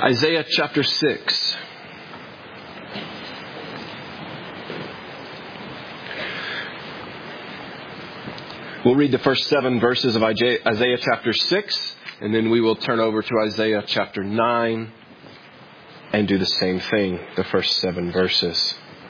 Isaiah chapter 6. We'll read the first 7 verses of Isaiah chapter 6, and then we will turn over to Isaiah chapter 9 and do the same thing, the first 7 verses.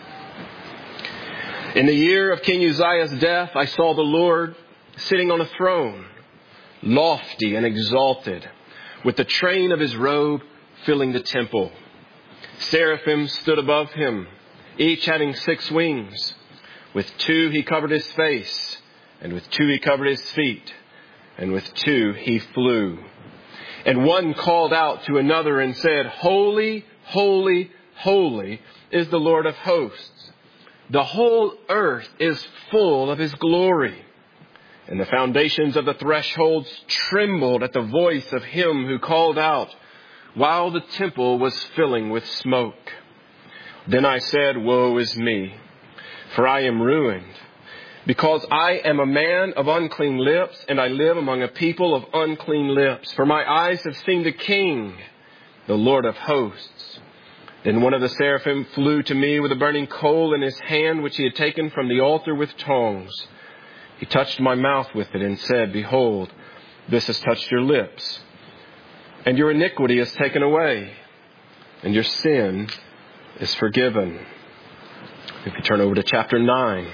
In the year of King Uzziah's death, I saw the Lord sitting on a throne, lofty and exalted, with the train of his robe filling the temple. Seraphim stood above him, each having 6 wings. With 2 he covered his face, and with 2 he covered his feet, and with 2 he flew. And one called out to another and said, Holy, holy, holy is the Lord of hosts. The whole earth is full of his glory. And the foundations of the thresholds trembled at the voice of him who called out, while the temple was filling with smoke. Then I said, Woe is me, for I am ruined, because I am a man of unclean lips, and I live among a people of unclean lips. For my eyes have seen the King, the Lord of hosts. Then one of the seraphim flew to me with a burning coal in his hand, which he had taken from the altar with tongs. He touched my mouth with it and said, Behold, this has touched your lips, and your iniquity is taken away, and your sin is forgiven. If you turn over to chapter 9.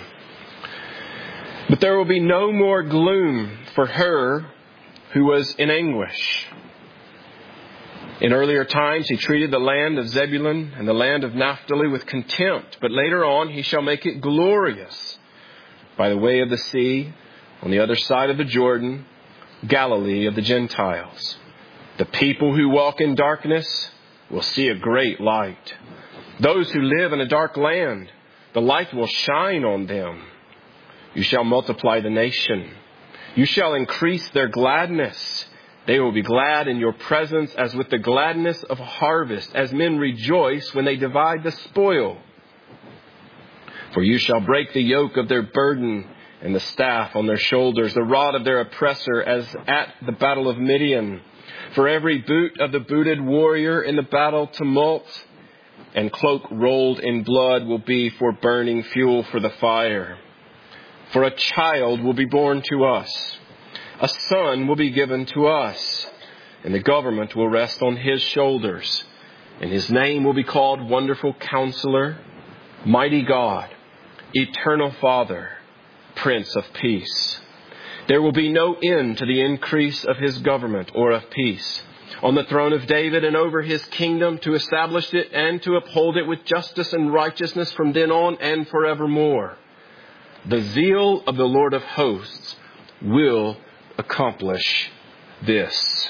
But there will be no more gloom for her who was in anguish. In earlier times, he treated the land of Zebulun and the land of Naphtali with contempt, but later on he shall make it glorious by the way of the sea, on the other side of the Jordan, Galilee of the Gentiles. The people who walk in darkness will see a great light. Those who live in a dark land, the light will shine on them. You shall multiply the nation. You shall increase their gladness. They will be glad in your presence as with the gladness of a harvest, as men rejoice when they divide the spoil. For you shall break the yoke of their burden and the staff on their shoulders, the rod of their oppressor as at the battle of Midian. For every boot of the booted warrior in the battle tumult and cloak rolled in blood will be for burning fuel for the fire. For a child will be born to us, a son will be given to us, and the government will rest on his shoulders. And his name will be called Wonderful Counselor, Mighty God, Eternal Father, Prince of Peace. There will be no end to the increase of his government or of peace on the throne of David and over his kingdom, to establish it and to uphold it with justice and righteousness from then on and forevermore. The zeal of the Lord of hosts will accomplish this.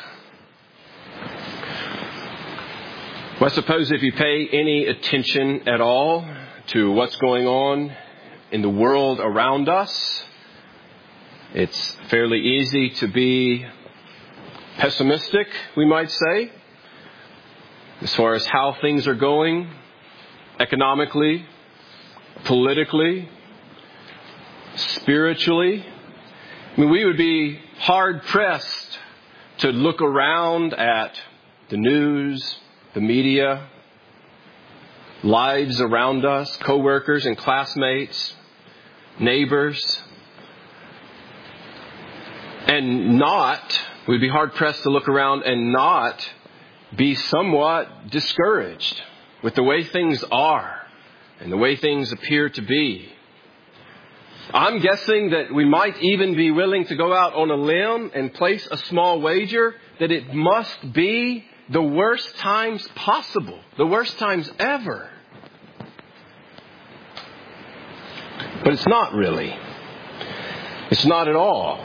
Well, I suppose if you pay any attention at all to what's going on in the world around us, it's fairly easy to be pessimistic, we might say, as far as how things are going economically, politically, spiritually. I mean, we would be hard-pressed to look around at the news, the media, lives around us, co-workers and classmates, neighbors, and we'd be hard-pressed to look around and not be somewhat discouraged with the way things are and the way things appear to be. I'm guessing that we might even be willing to go out on a limb and place a small wager that it must be the worst times possible, the worst times ever. But it's not really. It's not at all.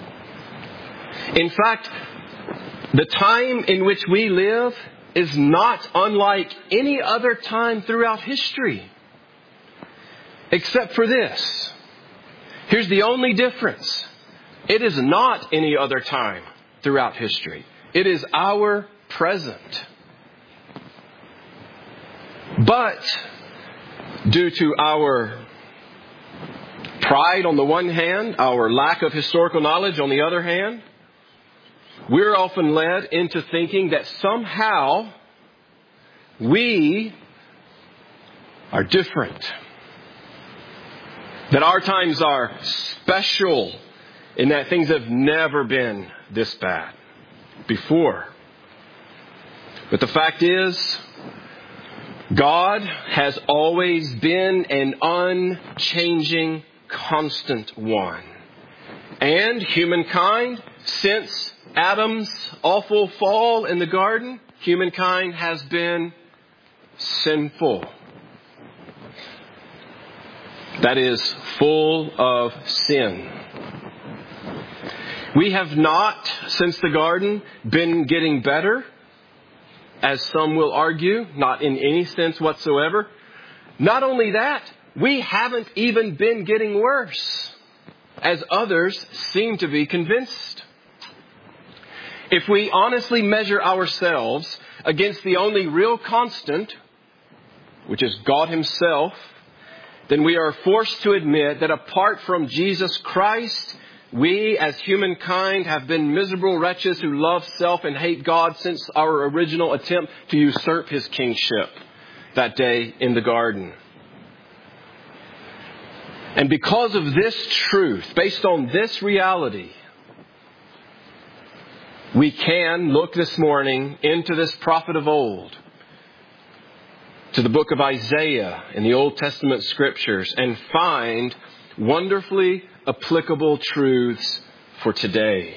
In fact, the time in which we live is not unlike any other time throughout history. Except for this. Here's the only difference. It is not any other time throughout history. It is our present. But due to our pride on the one hand, our lack of historical knowledge on the other hand, we're often led into thinking that somehow we are different. That our times are special in that things have never been this bad before. But the fact is, God has always been an unchanging, constant one. And humankind, since Adam's awful fall in the garden, humankind has been sinful. That is, full of sin. We have not, since the garden, been getting better, as some will argue, not in any sense whatsoever. Not only that, we haven't even been getting worse, as others seem to be convinced. If we honestly measure ourselves against the only real constant, which is God Himself, then we are forced to admit that apart from Jesus Christ, we as humankind have been miserable wretches who love self and hate God since our original attempt to usurp His kingship that day in the garden. And because of this truth, based on this reality, we can look this morning into this prophet of old, to the book of Isaiah in the Old Testament Scriptures, and find wonderfully applicable truths for today.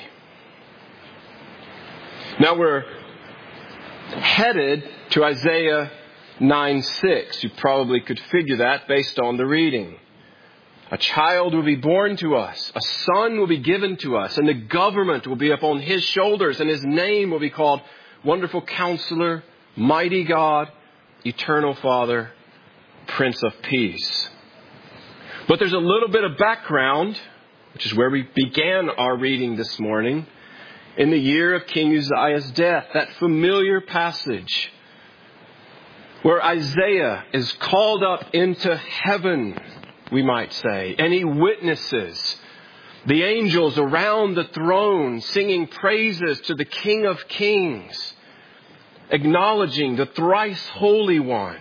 Now we're headed to Isaiah 9:6. You probably could figure that based on the reading. A child will be born to us, a son will be given to us, and the government will be upon His shoulders, and His name will be called Wonderful Counselor, Mighty God, Eternal Father, Prince of Peace. But there's a little bit of background, which is where we began our reading this morning, in the year of King Uzziah's death, that familiar passage where Isaiah is called up into heaven, we might say, and he witnesses the angels around the throne singing praises to the King of Kings, acknowledging the thrice Holy One.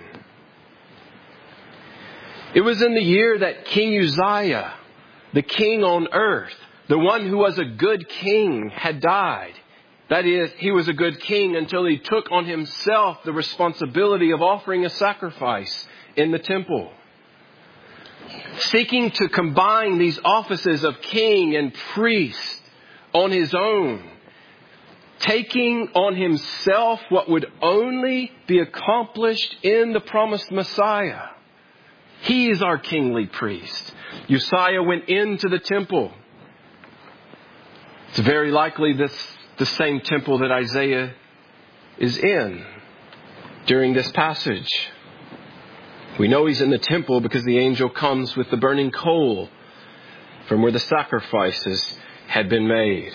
It was in the year that King Uzziah, the king on earth, the one who was a good king, had died. That is, he was a good king until he took on himself the responsibility of offering a sacrifice in the temple. Seeking to combine these offices of king and priest on his own, taking on himself what would only be accomplished in the promised Messiah. He is our kingly priest. Uzziah went into the temple. It's very likely the same temple that Isaiah is in during this passage. We know he's in the temple because the angel comes with the burning coal from where the sacrifices had been made.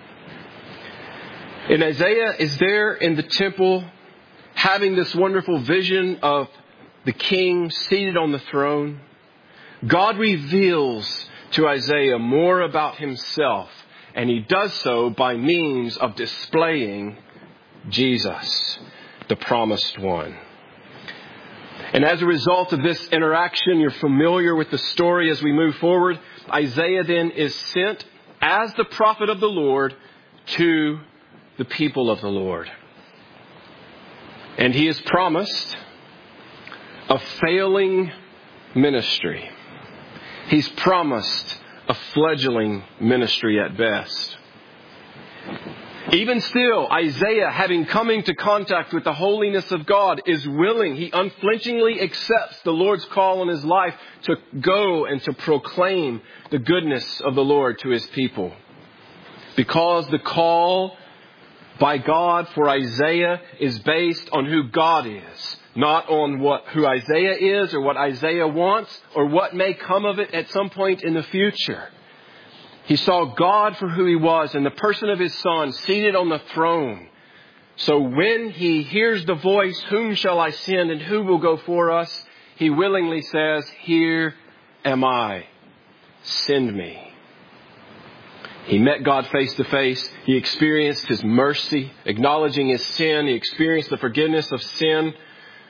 And Isaiah is there in the temple having this wonderful vision of the king seated on the throne. God reveals to Isaiah more about himself, and he does so by means of displaying Jesus, the promised one. And as a result of this interaction, you're familiar with the story as we move forward. Isaiah then is sent as the prophet of the Lord to the people of the Lord. And he is promised a failing ministry. He's promised a fledgling ministry at best. Even still, Isaiah, having come into contact with the holiness of God, is willing. He unflinchingly accepts the Lord's call on his life to go and to proclaim the goodness of the Lord to his people. Because the call by God for Isaiah is based on who God is, not on who Isaiah is or what Isaiah wants or what may come of it at some point in the future. He saw God for who he was in the person of his Son seated on the throne. So when he hears the voice, whom shall I send and who will go for us? He willingly says, here am I. Send me. He met God face to face. He experienced his mercy, acknowledging his sin. He experienced the forgiveness of sin.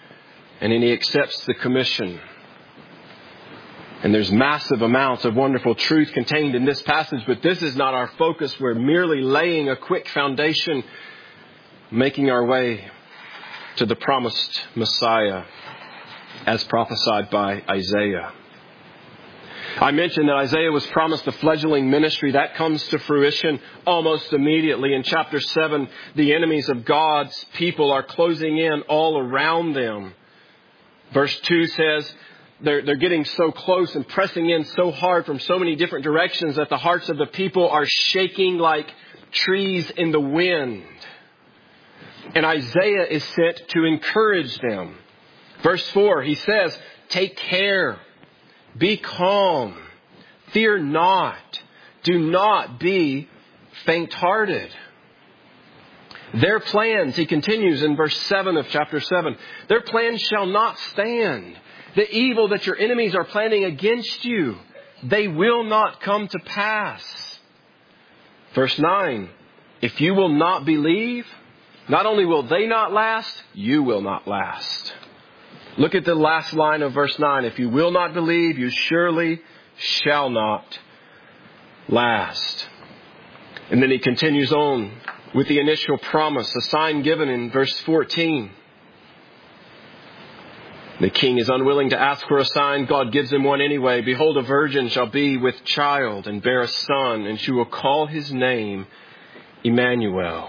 And then he accepts the commission. And there's massive amounts of wonderful truth contained in this passage, but this is not our focus. We're merely laying a quick foundation, making our way to the promised Messiah as prophesied by Isaiah. I mentioned that Isaiah was promised a fledgling ministry. That comes to fruition almost immediately. In chapter 7, the enemies of God's people are closing in all around them. Verse 2 says they're getting so close and pressing in so hard from so many different directions that the hearts of the people are shaking like trees in the wind. And Isaiah is sent to encourage them. Verse 4, he says, take care. Be calm. Fear not. Do not be faint-hearted. Their plans, he continues in verse 7 of chapter 7, their plans shall not stand. The evil that your enemies are planning against you, they will not come to pass. Verse 9, if you will not believe, not only will they not last, you will not last. Look at the last line of verse 9. If you will not believe, you surely shall not last. And then he continues on with the initial promise, a sign given in verse 14. The king is unwilling to ask for a sign. God gives him one anyway. Behold, a virgin shall be with child and bear a son, and she will call his name Emmanuel.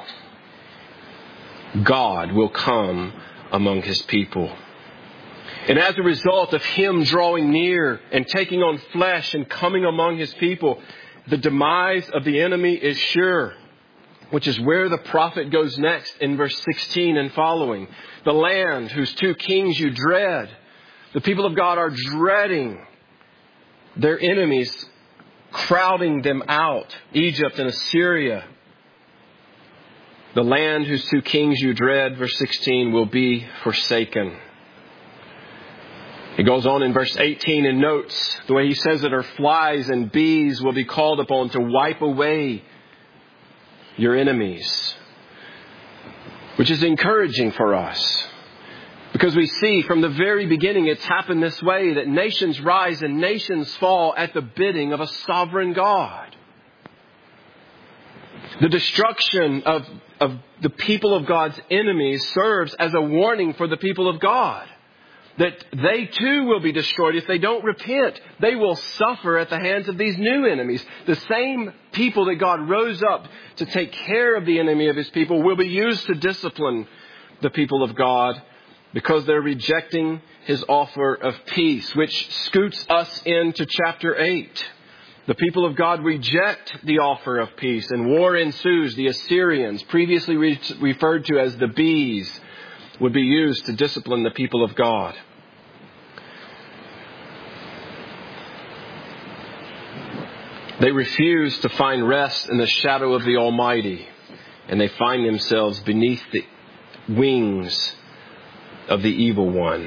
God will come among his people. And as a result of him drawing near and taking on flesh and coming among his people, the demise of the enemy is sure, which is where the prophet goes next in verse 16 and following. The land whose two kings you dread. The people of God are dreading their enemies, crowding them out. Egypt and Assyria. The land whose two kings you dread, verse 16, will be forsaken. He goes on in verse 18 and notes the way he says it are flies and bees will be called upon to wipe away your enemies. Which is encouraging for us. Because we see from the very beginning it's happened this way, that nations rise and nations fall at the bidding of a sovereign God. The destruction of the people of God's enemies serves as a warning for the people of God. That they too will be destroyed if they don't repent. They will suffer at the hands of these new enemies. The same people that God rose up to take care of the enemy of his people will be used to discipline the people of God because they're rejecting his offer of peace, which scoots us into chapter 8. The people of God reject the offer of peace and war ensues. The Assyrians, previously referred to as the bees, would be used to discipline the people of God. They refuse to find rest in the shadow of the Almighty, and they find themselves beneath the wings of the evil one.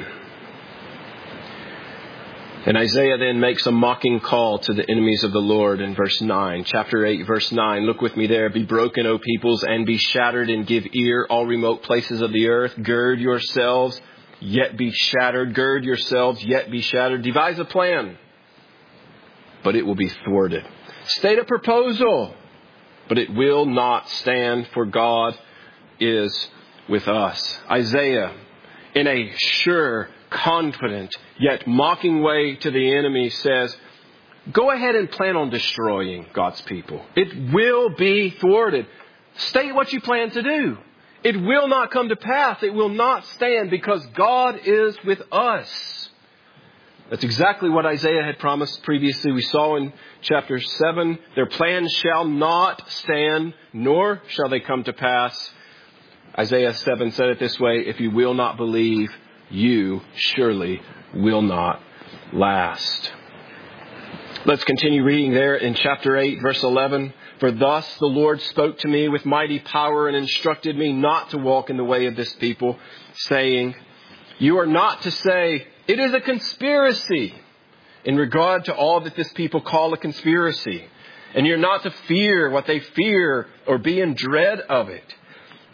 And Isaiah then makes a mocking call to the enemies of the Lord in verse 9. Chapter 8, verse 9. Look with me there. Be broken, O peoples, and be shattered, and give ear, all remote places of the earth. Gird yourselves, yet be shattered. Gird yourselves, yet be shattered. Devise a plan, but it will be thwarted. State a proposal, but it will not stand, for God is with us. Isaiah, in a sure, confident, yet mocking way to the enemy, says, go ahead and plan on destroying God's people. It will be thwarted. State what you plan to do. It will not come to pass. It will not stand because God is with us. That's exactly what Isaiah had promised previously. We saw in chapter 7, their plans shall not stand, nor shall they come to pass. Isaiah 7 said it this way, if you will not believe, you surely will not last. Let's continue reading there in chapter 8, verse 11. For thus the Lord spoke to me with mighty power and instructed me not to walk in the way of this people, saying, you are not to say, it is a conspiracy, in regard to all that this people call a conspiracy. And you're not to fear what they fear or be in dread of it.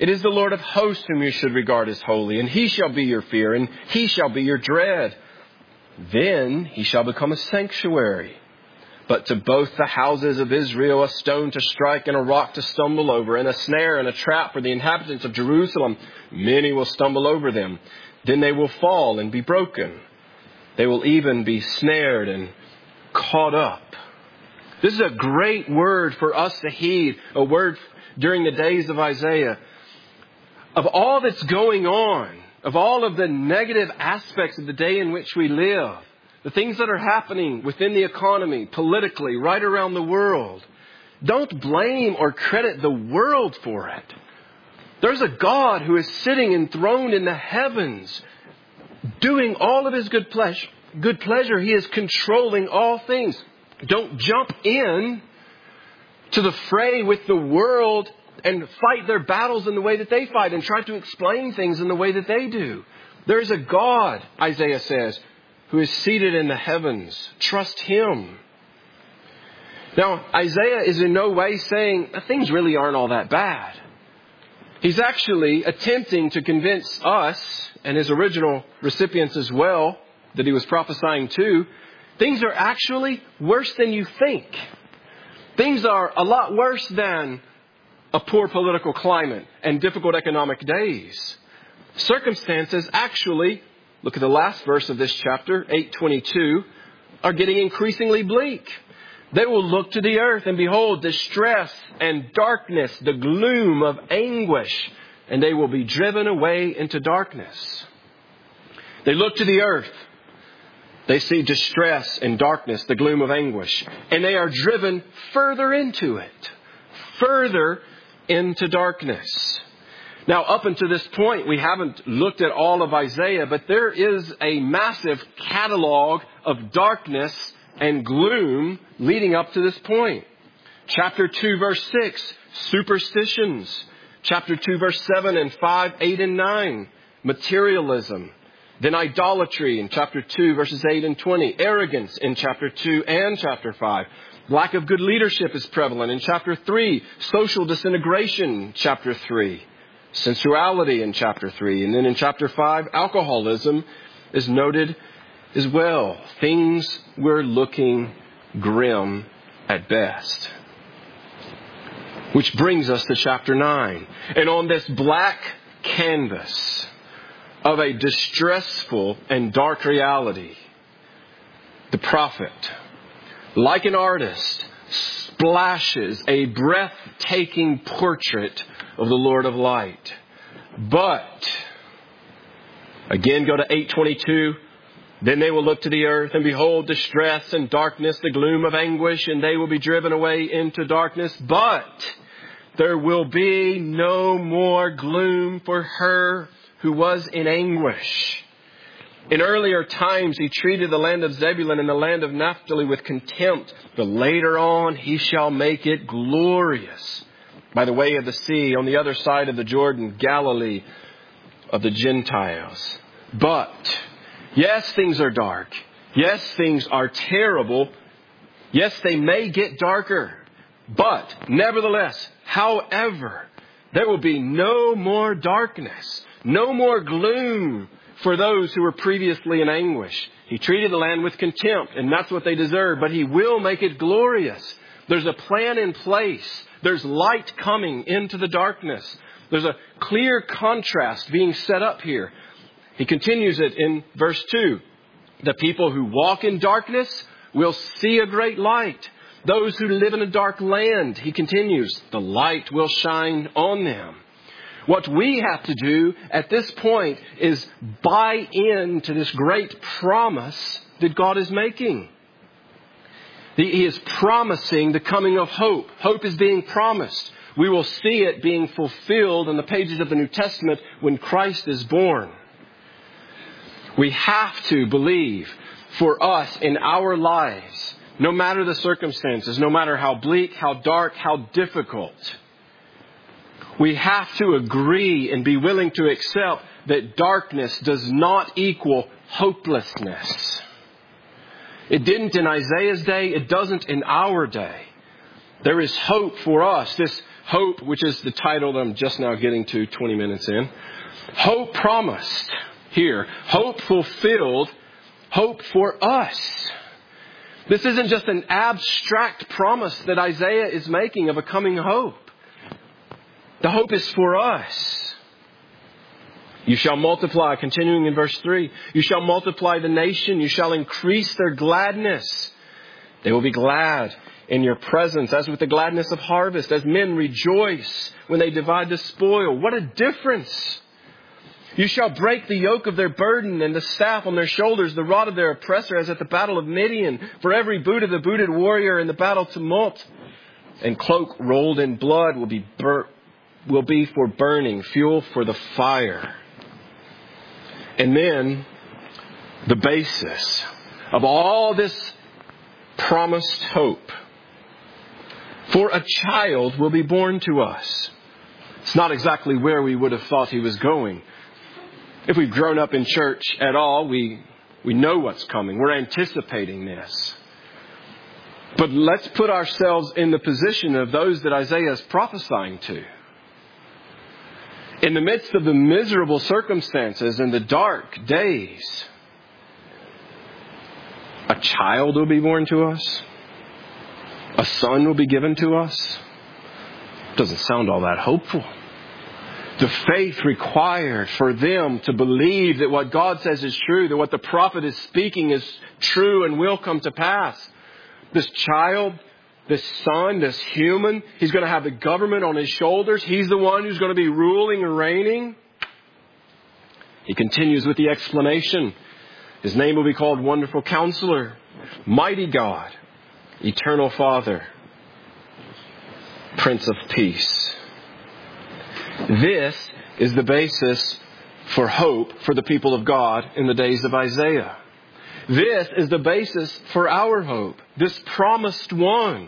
It is the Lord of hosts whom you should regard as holy, and he shall be your fear, and he shall be your dread. Then he shall become a sanctuary. But to both the houses of Israel a stone to strike and a rock to stumble over, and a snare and a trap for the inhabitants of Jerusalem. Many will stumble over them. Then they will fall and be broken. They will even be snared and caught up. This is a great word for us to heed, a word during the days of Isaiah. Of all that's going on, of all of the negative aspects of the day in which we live, the things that are happening within the economy, politically, right around the world, don't blame or credit the world for it. There's a God who is sitting enthroned in the heavens, doing all of his good pleasure. He is controlling all things. Don't jump in to the fray with the world and fight their battles in the way that they fight and try to explain things in the way that they do. There is a God, Isaiah says, who is seated in the heavens. Trust him. Now, Isaiah is in no way saying that things really aren't all that bad. He's actually attempting to convince us and his original recipients as well that he was prophesying to, things are actually worse than you think. Things are a lot worse than a poor political climate and difficult economic days. Circumstances actually, look at the last verse of this chapter, 8:22, are getting increasingly bleak. They will look to the earth and behold distress and darkness, the gloom of anguish, and they will be driven away into darkness. They look to the earth. They see distress and darkness, the gloom of anguish, and they are driven further into it, further into darkness. Now, up until this point, we haven't looked at all of Isaiah, but there is a massive catalog of darkness and gloom leading up to this point. Chapter 2, verse 6, superstitions. Chapter 2, verse 7 and 5, 8 and 9, materialism. Then idolatry in chapter 2, verses 8 and 20. Arrogance in chapter 2 and chapter 5. Lack of good leadership is prevalent in chapter 3. Social disintegration, chapter 3. Sensuality in chapter 3. And then in chapter 5, alcoholism is noted as well. Things were looking grim at best. Which brings us to chapter 9. And on this black canvas of a distressful and dark reality, the prophet, like an artist, splashes a breathtaking portrait of the Lord of light. But, again, go to 8:22. Then they will look to the earth and behold distress and darkness, the gloom of anguish, and they will be driven away into darkness. But there will be no more gloom for her who was in anguish. In earlier times, he treated the land of Zebulun and the land of Naphtali with contempt. But later on, he shall make it glorious by the way of the sea on the other side of the Jordan, Galilee of the Gentiles. But, yes, things are dark. Yes, things are terrible. Yes, they may get darker. But, nevertheless, however, there will be no more darkness, no more gloom for those who were previously in anguish. He treated the land with contempt, and that's what they deserve. But he will make it glorious. There's a plan in place. There's light coming into the darkness. There's a clear contrast being set up here. He continues it in verse 2. The people who walk in darkness will see a great light. Those who live in a dark land, he continues, the light will shine on them. What we have to do at this point is buy into this great promise that God is making. He is promising the coming of hope. Hope is being promised. We will see it being fulfilled in the pages of the New Testament when Christ is born. We have to believe for us in our lives, no matter the circumstances, no matter how bleak, how dark, how difficult, we have to agree and be willing to accept that darkness does not equal hopelessness. It didn't in Isaiah's day. It doesn't in our day. There is hope for us. This Hope, which is the title that I'm just now getting to 20 minutes in. Hope promised here. Hope fulfilled. Hope for us. This isn't just an abstract promise that Isaiah is making of a coming hope. The hope is for us. You shall multiply, continuing in verse 3. You shall multiply the nation. You shall increase their gladness. They will be glad in your presence, as with the gladness of harvest, as men rejoice when they divide the spoil. What a difference! You shall break the yoke of their burden and the staff on their shoulders, the rod of their oppressor, as at the battle of Midian. For every boot of the booted warrior in the battle tumult and cloak rolled in blood will be for burning, fuel for the fire. And then the basis of all this promised hope. For a child will be born to us. It's not exactly where we would have thought he was going. If we've grown up in church at all, we know what's coming. We're anticipating this. But let's put ourselves in the position of those that Isaiah is prophesying to. In the midst of the miserable circumstances and the dark days, a child will be born to us. A son will be given to us. Doesn't sound all that hopeful. The faith required for them to believe that what God says is true, that what the prophet is speaking is true and will come to pass. This child, this son, this human, he's going to have the government on his shoulders. He's the one who's going to be ruling and reigning. He continues with the explanation. His name will be called Wonderful Counselor, Mighty God, Eternal Father, Prince of Peace. This is the basis for hope for the people of God in the days of Isaiah. This is the basis for our hope, this promised one.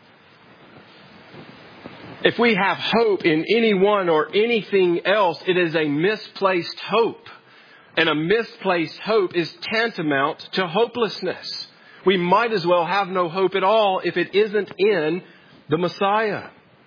If we have hope in anyone or anything else, it is a misplaced hope. And a misplaced hope is tantamount to hopelessness. We might as well have no hope at all if it isn't in the Messiah.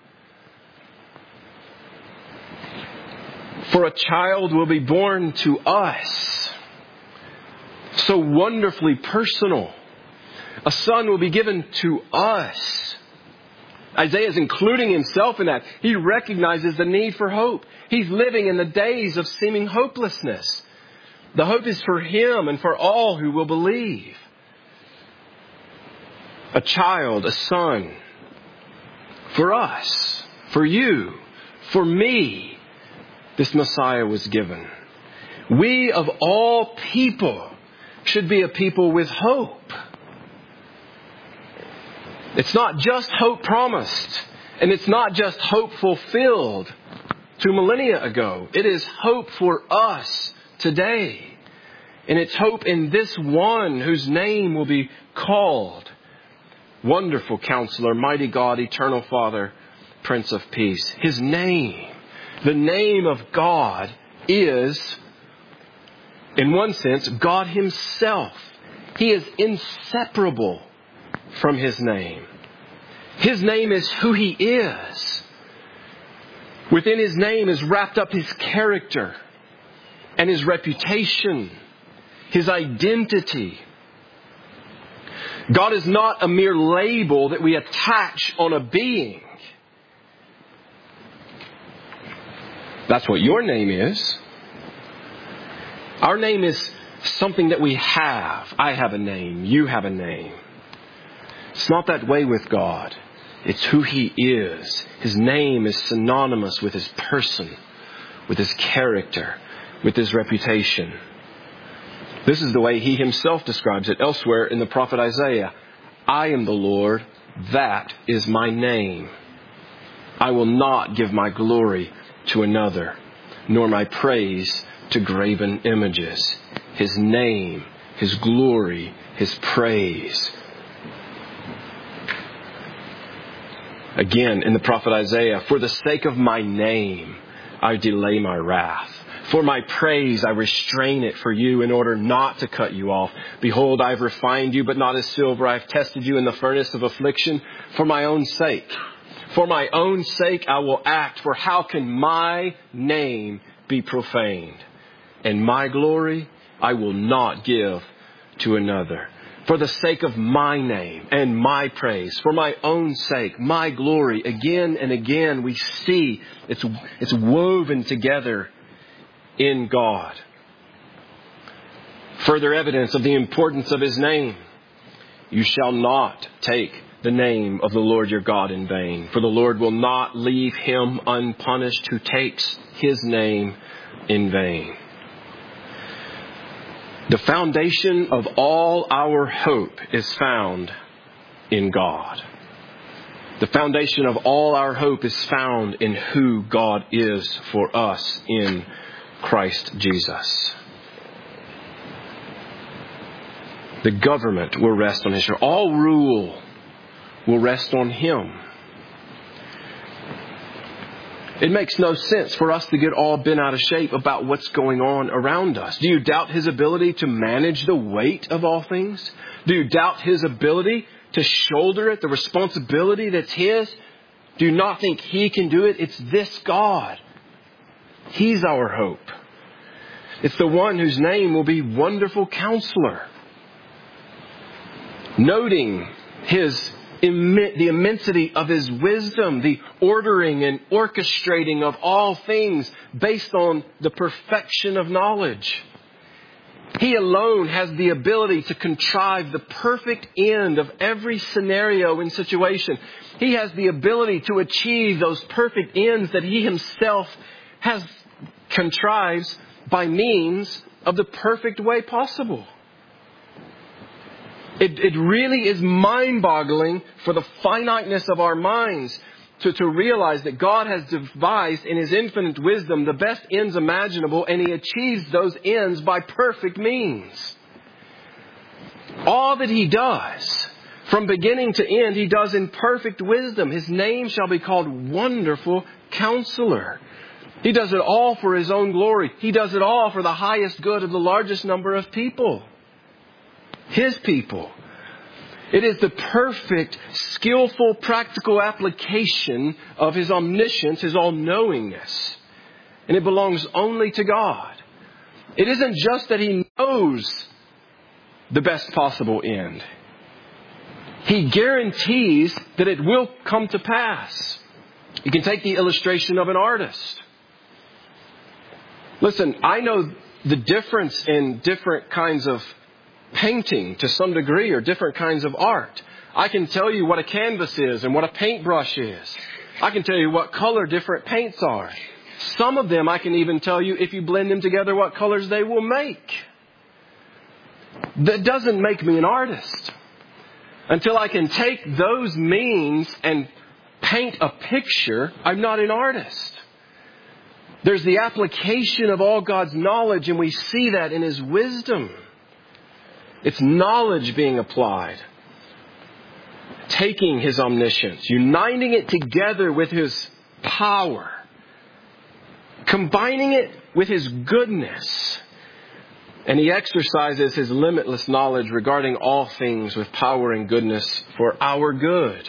For a child will be born to us. So wonderfully personal. A son will be given to us. Isaiah is including himself in that. He recognizes the need for hope. He's living in the days of seeming hopelessness. The hope is for him and for all who will believe. A child, a son, for us, for you, for me, this Messiah was given. We of all people should be a people with hope. It's not just hope promised, and it's not just hope fulfilled 2 millennia ago. It is hope for us today. And it's hope in this one whose name will be called Wonderful Counselor, Mighty God, Eternal Father, Prince of Peace. His name, the name of God, is, in one sense, God Himself. He is inseparable from His name. His name is who He is. Within His name is wrapped up His character and His reputation, His identity. God is not a mere label that we attach on a being. That's what your name is. Our name is something that we have. I have a name. You have a name. It's not that way with God. It's who He is. His name is synonymous with His person, with His character, with His reputation. This is the way He Himself describes it elsewhere in the prophet Isaiah. I am the Lord, that is my name. I will not give my glory to another, nor my praise to graven images. His name, His glory, His praise. Again, in the prophet Isaiah, for the sake of my name, I delay my wrath. For my praise, I restrain it for you in order not to cut you off. Behold, I have refined you, but not as silver. I have tested you in the furnace of affliction for my own sake. For my own sake I will act, for how can my name be profaned? And my glory I will not give to another. For the sake of my name and my praise, for my own sake, my glory, again and again we see it's woven together in God. Further evidence of the importance of His name. You shall not take the name of the Lord your God in vain, for the Lord will not leave him unpunished who takes His name in vain. The foundation of all our hope is found in God. The foundation of all our hope is found in who God is for us in Christ Jesus. The government will rest on His shoulders. All rule will rest on Him. It makes no sense for us to get all bent out of shape about what's going on around us. Do you doubt His ability to manage the weight of all things? Do you doubt His ability to shoulder it, the responsibility that's His? Do you not think He can do it? It's this God. He's our hope. It's the one whose name will be Wonderful Counselor. Noting the immensity of His wisdom, the ordering and orchestrating of all things based on the perfection of knowledge. He alone has the ability to contrive the perfect end of every scenario and situation. He has the ability to achieve those perfect ends that He Himself has contrived by means of the perfect way possible. It really is mind-boggling for the finiteness of our minds to realize that God has devised in His infinite wisdom the best ends imaginable, and He achieves those ends by perfect means. All that He does, from beginning to end, He does in perfect wisdom. His name shall be called Wonderful Counselor. He does it all for His own glory. He does it all for the highest good of the largest number of people. His people. It is the perfect, skillful, practical application of His omniscience, His all-knowingness. And it belongs only to God. It isn't just that He knows the best possible end. He guarantees that it will come to pass. You can take the illustration of an artist. Listen, I know the difference in different kinds of painting to some degree, or different kinds of art. I can tell you what a canvas is and what a paintbrush is. I can tell you what color different paints are. Some of them I can even tell you, if you blend them together, what colors they will make. That doesn't make me an artist. Until I can take those means and paint a picture, I'm not an artist. There's the application of all God's knowledge, and we see that in His wisdom. It's knowledge being applied. Taking His omniscience, uniting it together with His power, combining it with His goodness. And He exercises His limitless knowledge regarding all things with power and goodness for our good.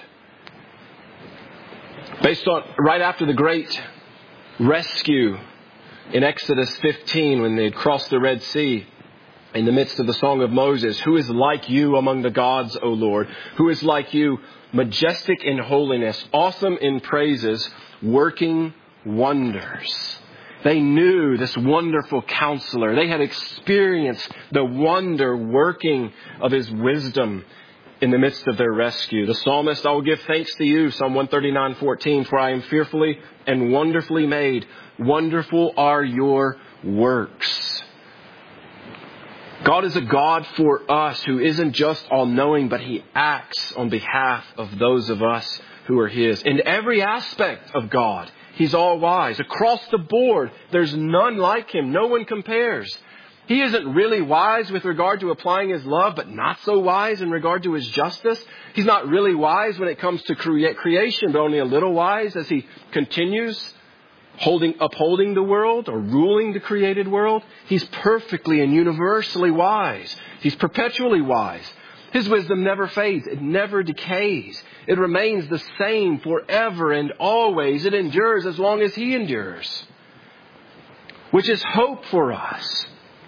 Based on, right after the great rescue in Exodus 15, when they had crossed the Red Sea, in the midst of the Song of Moses, who is like you among the gods, O Lord? Who is like you, majestic in holiness, awesome in praises, working wonders? They knew this wonderful counselor. They had experienced the wonder working of His wisdom in the midst of their rescue. The psalmist, I will give thanks to you, Psalm 139:14, for I am fearfully and wonderfully made. Wonderful are your works. God is a God for us who isn't just all-knowing, but He acts on behalf of those of us who are His. In every aspect of God, He's all-wise. Across the board, there's none like Him. No one compares. He isn't really wise with regard to applying His love, but not so wise in regard to His justice. He's not really wise when it comes to creation, but only a little wise as He continues upholding the world or ruling the created world. He's perfectly and universally wise. He's perpetually wise. His wisdom never fades. It never decays. It remains the same forever and always. It endures as long as He endures, which is hope for us.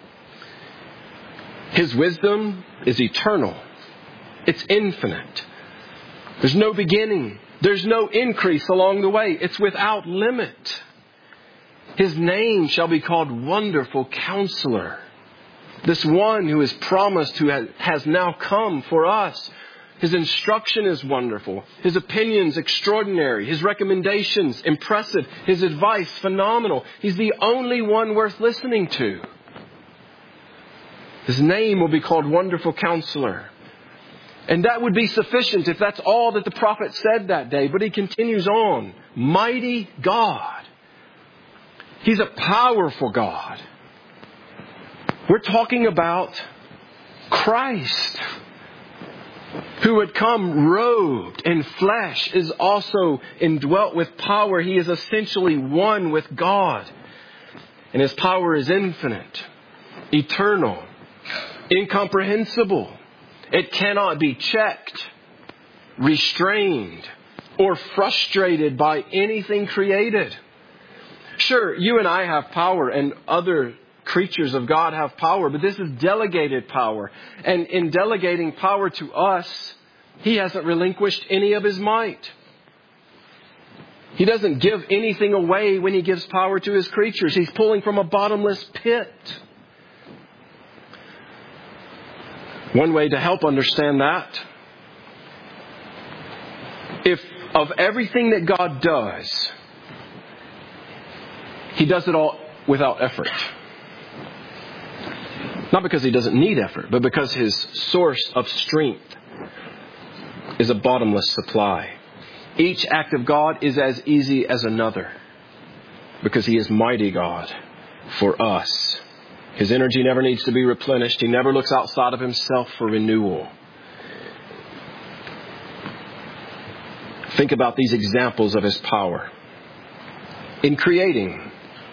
His wisdom is eternal. It's infinite. There's no beginning. There's no increase along the way. It's without limit. His name shall be called Wonderful Counselor. This one who is promised, who has now come for us. His instruction is wonderful. His opinions extraordinary. His recommendations impressive. His advice phenomenal. He's the only one worth listening to. His name will be called Wonderful Counselor. And that would be sufficient if that's all that the prophet said that day. But he continues on. Mighty God. He's a powerful God. We're talking about Christ, who had come robed in flesh, is also indwelt with power. He is essentially one with God. And His power is infinite, eternal, incomprehensible. It cannot be checked, restrained, or frustrated by anything created. Sure, you and I have power, and other creatures of God have power, but this is delegated power. And in delegating power to us, He hasn't relinquished any of His might. He doesn't give anything away when He gives power to His creatures. He's pulling from a bottomless pit. One way to help understand that, if of everything that God does, He does it all without effort. Not because He doesn't need effort, but because His source of strength is a bottomless supply. Each act of God is as easy as another because He is mighty God for us. His energy never needs to be replenished. He never looks outside of Himself for renewal. Think about these examples of His power. In creating,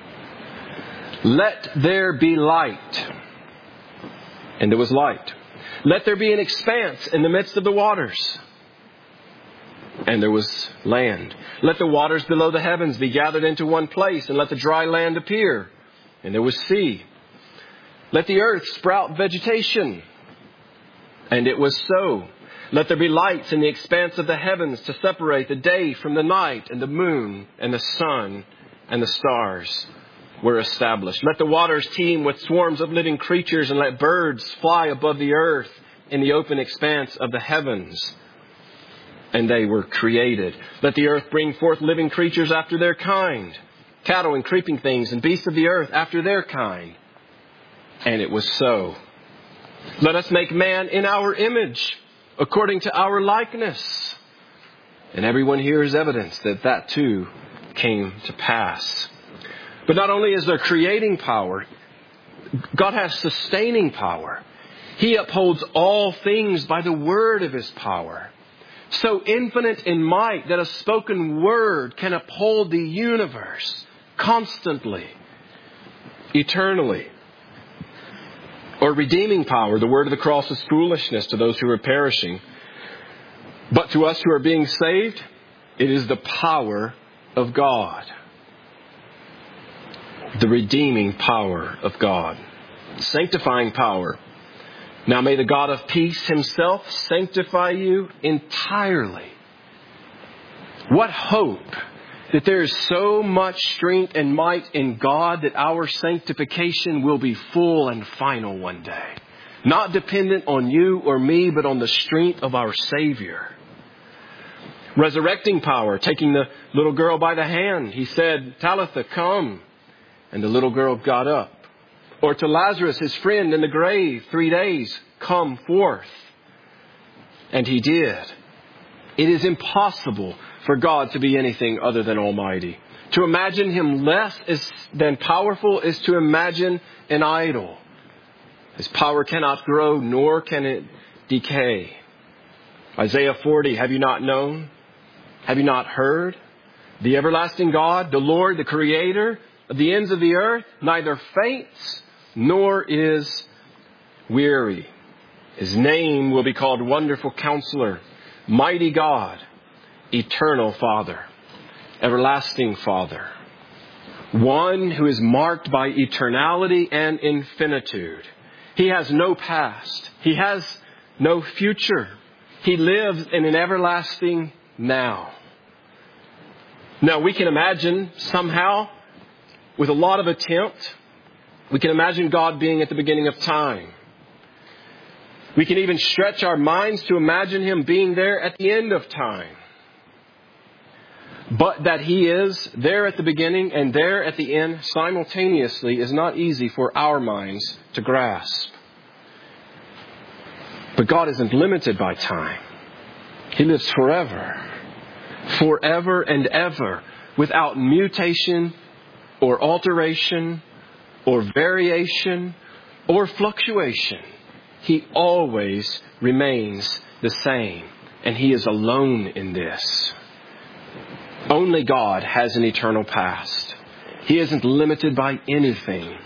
let there be light. And there was light. Let there be an expanse in the midst of the waters. And there was land. Let the waters below the heavens be gathered into one place, and let the dry land appear. And there was sea. Let the earth sprout vegetation. And it was so. Let there be lights in the expanse of the heavens to separate the day from the night, and the moon and the sun and the stars were established. Let the waters teem with swarms of living creatures, and let birds fly above the earth in the open expanse of the heavens. And they were created. Let the earth bring forth living creatures after their kind, cattle and creeping things and beasts of the earth after their kind. And it was so. Let us make man in our image, according to our likeness. And everyone here is evidence that that too came to pass. But not only is there creating power, God has sustaining power. He upholds all things by the word of His power. So infinite in might that a spoken word can uphold the universe constantly, eternally. Or redeeming power. The word of the cross is foolishness to those who are perishing. But to us who are being saved, it is the power of God. The redeeming power of God. Sanctifying power. Now may the God of peace Himself sanctify you entirely. What hope that there is so much strength and might in God that our sanctification will be full and final one day. Not dependent on you or me, but on the strength of our Savior. Resurrecting power, taking the little girl by the hand. He said, Talitha, come. And the little girl got up. Or to Lazarus, his friend in the grave, 3 days, come forth. And he did. It is impossible for God to be anything other than almighty. To imagine Him less than powerful is to imagine an idol. His power cannot grow, nor can it decay. Isaiah 40, have you not known? Have you not heard? The everlasting God, the Lord, the Creator of the ends of the earth, neither faints nor is weary. His name will be called Wonderful Counselor, Mighty God, Eternal Father, Everlasting Father. One who is marked by eternality and infinitude. He has no past. He has no future. He lives in an everlasting now. Now we can imagine somehow, with a lot of attempt, we can imagine God being at the beginning of time. We can even stretch our minds to imagine Him being there at the end of time. But that He is there at the beginning and there at the end simultaneously is not easy for our minds to grasp. But God isn't limited by time. He lives forever. Forever and ever, without mutation or alteration or variation or fluctuation. He always remains the same, and He is alone in this. Only God has an eternal past. He isn't limited by anything.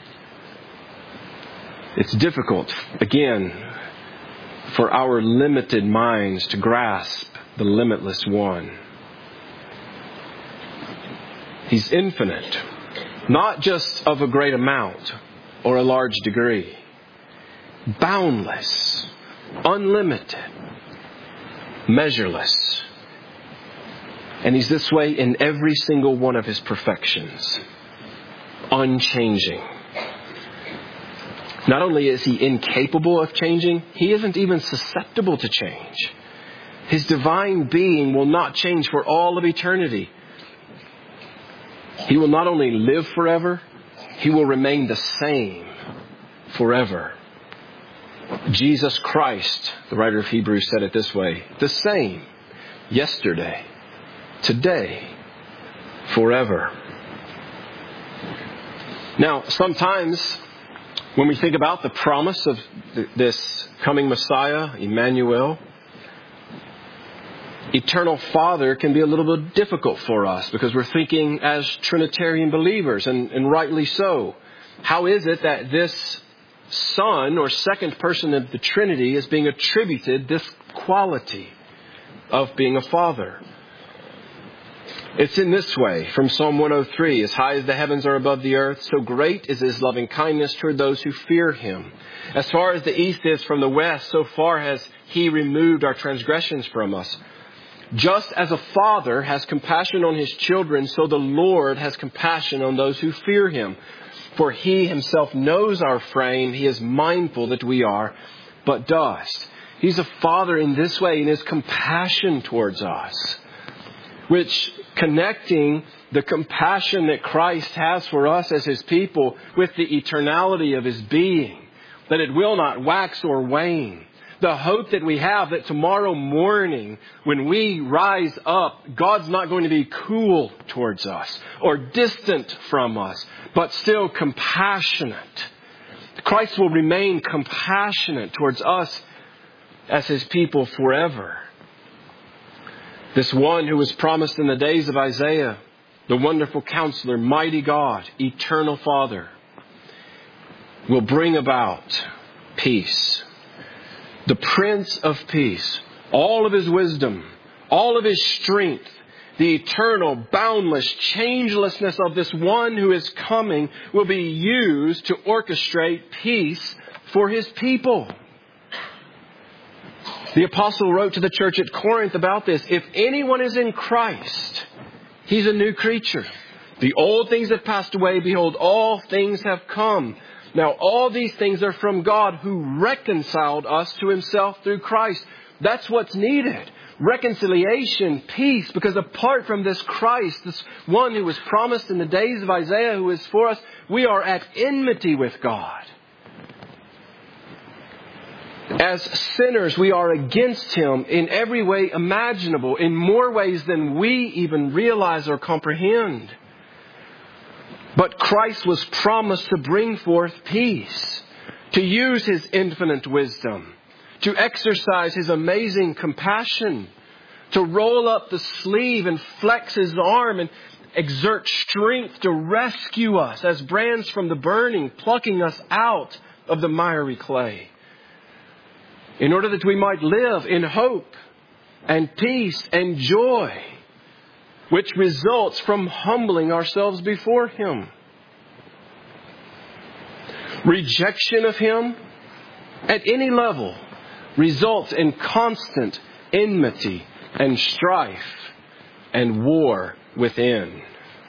It's difficult, again, for our limited minds to grasp the limitless one. He's infinite, not just of a great amount or a large degree. Boundless, unlimited, measureless. And He's this way in every single one of His perfections. Unchanging. Not only is He incapable of changing, He isn't even susceptible to change. His divine being will not change for all of eternity. He will not only live forever, He will remain the same forever. Jesus Christ, the writer of Hebrews said it this way, the same yesterday, today, forever. Now, sometimes when we think about the promise of this coming Messiah, Emmanuel, Eternal Father can be a little bit difficult for us because we're thinking as Trinitarian believers, and rightly so. How is it that this Son or second person of the Trinity is being attributed this quality of being a Father? It's in this way, from Psalm 103, as high as the heavens are above the earth, so great is His loving kindness toward those who fear Him. As far as the east is from the west, so far has He removed our transgressions from us. Just as a father has compassion on his children, so the Lord has compassion on those who fear Him. For He Himself knows our frame. He is mindful that we are but dust. He's a Father in this way in His compassion towards us, which connecting the compassion that Christ has for us as His people with the eternality of His being, that it will not wax or wane. The hope that we have that tomorrow morning when we rise up, God's not going to be cool towards us or distant from us, but still compassionate. Christ will remain compassionate towards us as His people forever. This one who was promised in the days of Isaiah, the Wonderful Counselor, Mighty God, Eternal Father, will bring about peace. The Prince of Peace, all of His wisdom, all of His strength, the eternal, boundless changelessness of this one who is coming will be used to orchestrate peace for His people. The apostle wrote to the church at Corinth about this. If anyone is in Christ, he's a new creature. The old things have passed away. Behold, all things have come. Now, all these things are from God who reconciled us to Himself through Christ. That's what's needed. Reconciliation, peace, because apart from this Christ, this one who was promised in the days of Isaiah, who is for us, we are at enmity with God. As sinners, we are against Him in every way imaginable, in more ways than we even realize or comprehend. But Christ was promised to bring forth peace, to use His infinite wisdom, to exercise His amazing compassion, to roll up the sleeve and flex His arm and exert strength to rescue us as brands from the burning, plucking us out of the miry clay. in order that we might live in hope and peace and joy, which results from humbling ourselves before Him. Rejection of Him at any level results in constant enmity and strife and war within.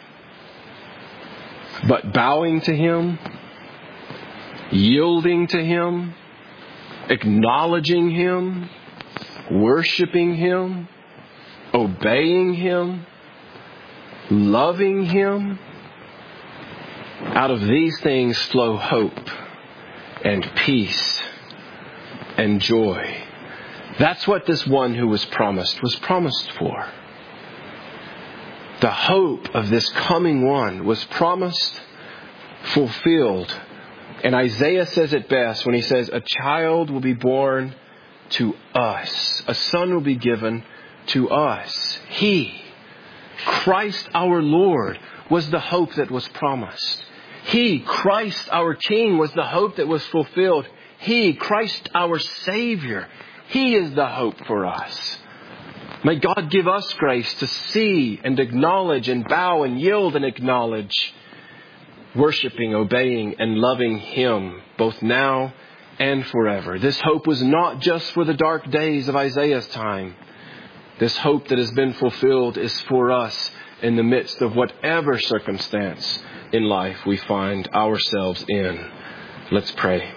But bowing to Him, yielding to Him, acknowledging Him, worshiping Him, obeying Him, loving Him, out of these things flow hope and peace and joy. That's what this one who was promised for. The hope of this coming one was promised, fulfilled. And Isaiah says it best when he says, a child will be born to us. A son will be given to us. He, Christ our Lord, was the hope that was promised. He, Christ our King, was the hope that was fulfilled. He, Christ our Savior, He is the hope for us. May God give us grace to see and acknowledge and bow and yield and acknowledge, worshiping, obeying, and loving Him both now and forever. This hope was not just for the dark days of Isaiah's time. This hope that has been fulfilled is for us in the midst of whatever circumstance in life we find ourselves in. Let's pray.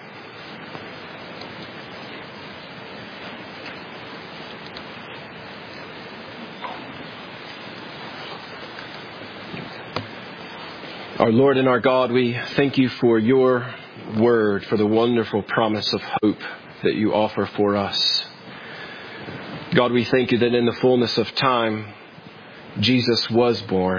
Our Lord and our God, we thank You for Your word, for the wonderful promise of hope that You offer for us. God, we thank You that in the fullness of time, Jesus was born,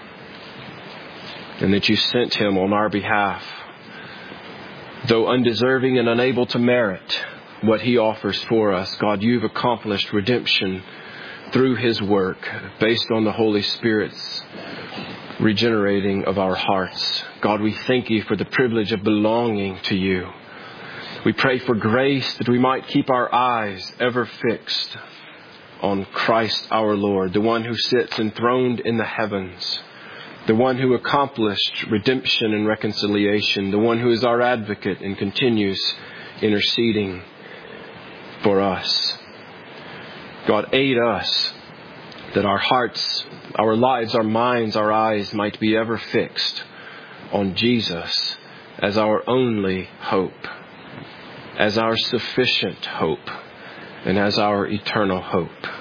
and that You sent Him on our behalf. Though undeserving and unable to merit what He offers for us, God, You've accomplished redemption through His work based on the Holy Spirit's regenerating of our hearts. God, we thank You for the privilege of belonging to You. We pray for grace that we might keep our eyes ever fixed on Christ our Lord, the one who sits enthroned in the heavens, the one who accomplished redemption and reconciliation, the one who is our advocate and continues interceding for us. God, aid us that our hearts, our lives, our minds, our eyes might be ever fixed on Jesus as our only hope, as our sufficient hope, and as our eternal hope.